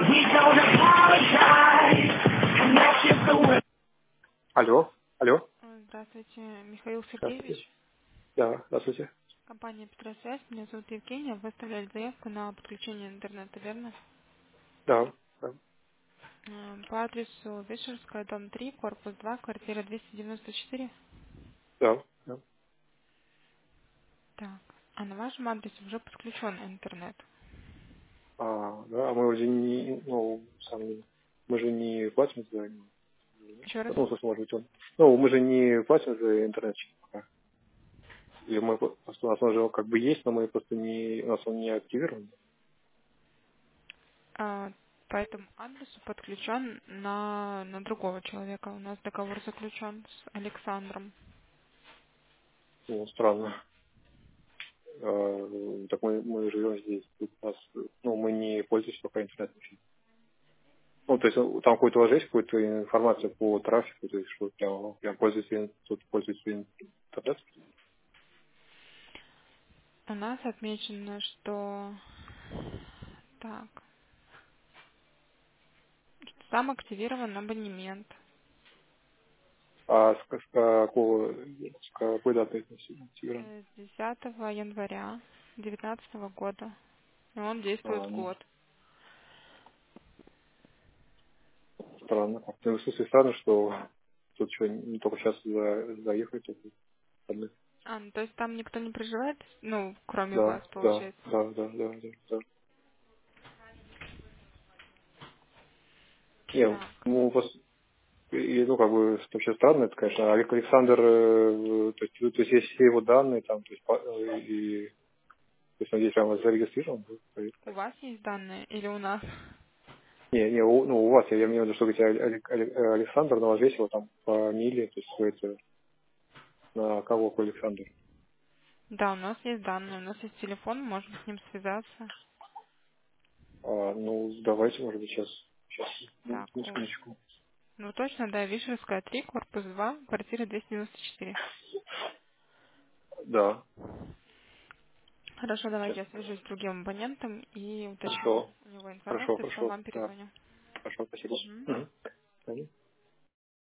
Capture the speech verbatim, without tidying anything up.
Алло, алло. Здравствуйте, Михаил Здравствуйте. Сергеевич. Да, здравствуйте. Компания Петросвязь. Меня зовут Евгения. Вы оставляли заявку на подключение интернета, верно? Да, да, Э, По адресу Вишерская, дом три, корпус два, квартира двести девяносто четыре. да, да. Так. А на вашем адресе уже подключен интернет. А, да, а мы уже не, ну, сами, мы же не платим за него. Еще раз? Ну, собственно, может быть, он. Ну, мы же не платим за интернет пока. Или мы просто, у нас он же как бы есть, но мы просто не, у нас он не активирован. А, по этому адресу подключен на, на другого человека. У нас договор заключен с Александром. Ну, странно. А, так мы, мы живем здесь. Тут у нас, ну, мы не пользуемся пока интернетом. Ну, то есть ну, там какой-то у вас есть какая-то информация по трафику, то есть что прям, прям пользуется, тут пользуется интернетом. У нас отмечено, что... Так. Сам активирован абонемент. А с, с какого, с какой даты это активировано? Э, С десятого января девятнадцатого года. И он действует А, ну, год. странно. Ну, в смысле, странно, что тут что, не только сейчас за, заехать. это выходных. А, ну то есть там никто не проживает? Ну, кроме Да, вас, да, получается. да, да, да, да, да. Не, Так. ну, пос- и, ну, как бы, вообще странно, это, конечно, Олег Александр, э, то есть, ну, то есть, есть все его данные там, то есть, по- э, и, то есть, он здесь прямо зарегистрирован, да, проверка. У вас есть данные или у нас? Не, не, у, ну, у вас, я, я имею в виду, что говорите, Олег- Олег- э, Александр, но у вас весь его там фамилия, то есть, что это, на кого какой Александр. Да, у нас есть данные, у нас есть телефон, можем с ним связаться. А, ну, давайте, может быть, сейчас, сейчас, ну, Так, ну, у- секундочку. ну точно, да, Вишерская три, корпус два, квартира двести девяносто четыре. Да, Хорошо, сейчас. давайте я свяжусь с другим абонентом и уточню Хорошо, у него хорошо, информацию, потом хорошо, вам да, перезвоню. хорошо, спасибо. Мгм. Мгм.